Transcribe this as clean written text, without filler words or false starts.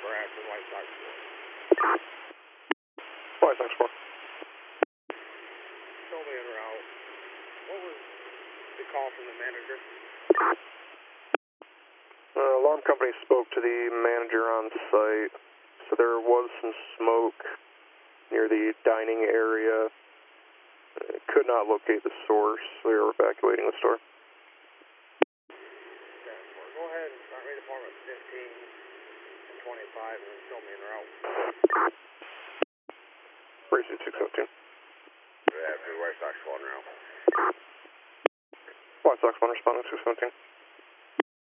Bradford, White Sox 4. White Sox 4. Show me en route. What was the call from the manager? Alarm company spoke to the manager on site. So there was some smoke near the dining area. Could not locate the source. We were evacuating the store. Go ahead and start me department 15 and 25 and then show me en route. Pursuit 617. Bradford, White Sox 1 route. White Sox 1 responding 617.